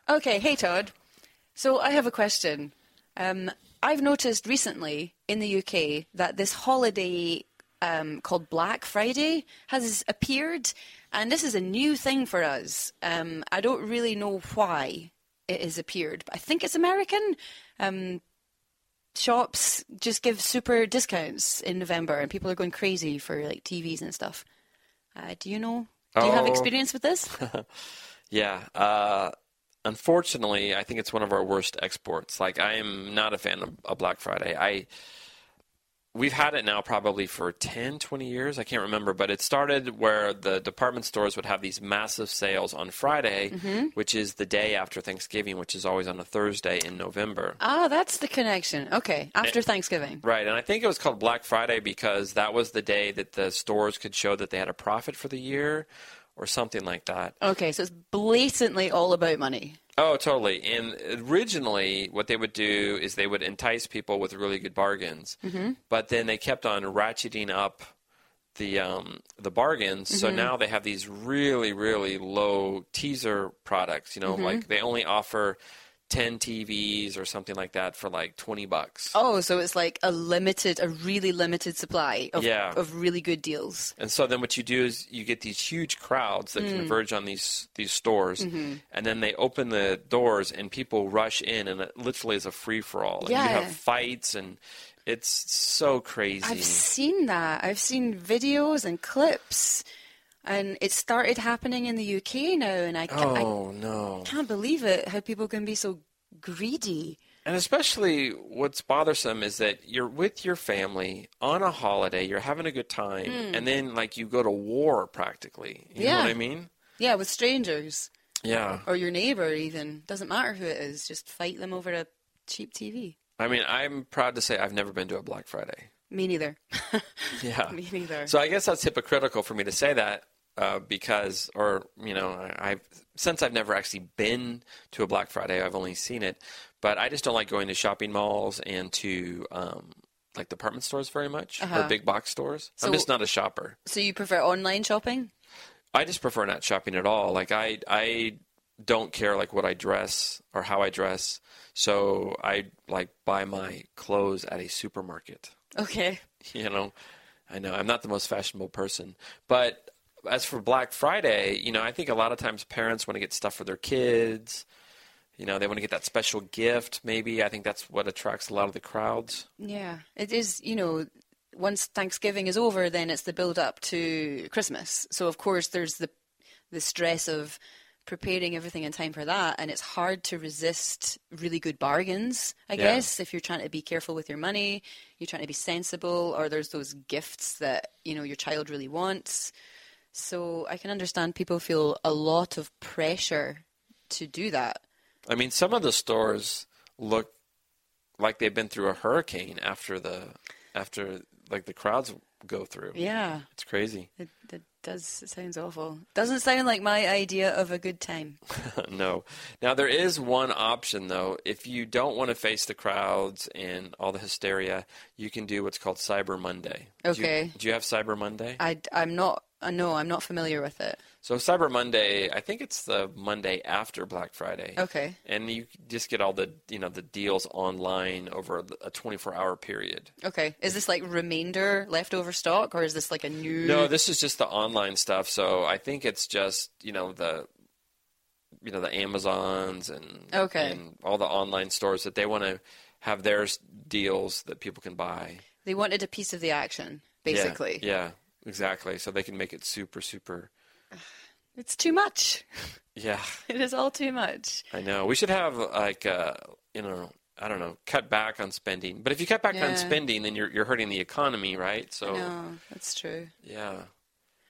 Okay, hey Todd. So I have a question. I've noticed recently in the UK that this holiday called Black Friday has appeared, and this is a new thing for us. I don't really know why it has appeared, but I think it's American. Shops just give super discounts in November, and people are going crazy for like TVs and stuff. Do you know? Do you have experience with this? Yeah. Unfortunately, I think it's one of our worst exports. Like, I am not a fan of Black Friday. We've had it now probably for 10, 20 years. I can't remember, but it started where the department stores would have these massive sales on Friday, which is the day after Thanksgiving, which is always on a Thursday in November. Ah, that's the connection. Okay, after Thanksgiving. Right, and I think it was called Black Friday because that was the day that the stores could show that they had a profit for the year or something like that. Okay, so it's blatantly all about money. Oh, totally. And originally, what they would do is they would entice people with really good bargains, but then they kept on ratcheting up the bargains. So now they have these really, really low teaser products. Like they only offer 10 TVs or something like that for like $20. Oh, so it's like a really limited supply of really good deals. And so then what you do is you get these huge crowds that converge on these stores, and then they open the doors and people rush in, and it literally is a free-for-all. And you have fights, and it's so crazy. I've seen that. I've seen videos and clips. And it started happening in the UK now, and I can't believe it, how people can be so greedy. And especially what's bothersome is that you're with your family on a holiday, you're having a good time, and then like you go to war practically. You know what I mean? Yeah, with strangers. Yeah. Or your neighbor even. Doesn't matter who it is, just fight them over a cheap TV. I mean, I'm proud to say I've never been to a Black Friday. Me neither. Yeah. Me neither. So I guess that's hypocritical for me to say that. Because, since I've never actually been to a Black Friday, I've only seen it, but I just don't like going to shopping malls and to like department stores very much, or big box stores. So, I'm just not a shopper. So you prefer online shopping? I just prefer not shopping at all. Like I don't care like what I dress or how I dress, so I like buy my clothes at a supermarket. Okay. I know I'm not the most fashionable person, but as for Black Friday, I think a lot of times parents want to get stuff for their kids. They want to get that special gift, maybe. I think that's what attracts a lot of the crowds. Yeah, it is, once Thanksgiving is over, then it's the build-up to Christmas. So, of course, there's the stress of preparing everything in time for that, and it's hard to resist really good bargains, I guess, if you're trying to be careful with your money, you're trying to be sensible, or there's those gifts that, your child really wants. So I can understand people feel a lot of pressure to do that. I mean, some of the stores look like they've been through a hurricane after like the crowds go through. Yeah. It's crazy. It sounds awful. Doesn't sound like my idea of a good time. No. Now, there is one option, though. If you don't want to face the crowds and all the hysteria, you can do what's called Cyber Monday. Okay. Do you have Cyber Monday? I'm not familiar with it. So Cyber Monday, I think it's the Monday after Black Friday. Okay. And you just get all the the deals online over a 24-hour period. Okay. Is this like remainder leftover stock, or is this like a new? No, this is just the online stuff. So I think it's just the Amazons and all the online stores that they want to have their deals that people can buy. They wanted a piece of the action, basically. Yeah, exactly. So they can make it super, super. It's too much. Yeah. It is all too much. I know. We should have like, I don't know, cut back on spending. But if you cut back on spending, then you're hurting the economy, right? So. No, that's true. Yeah.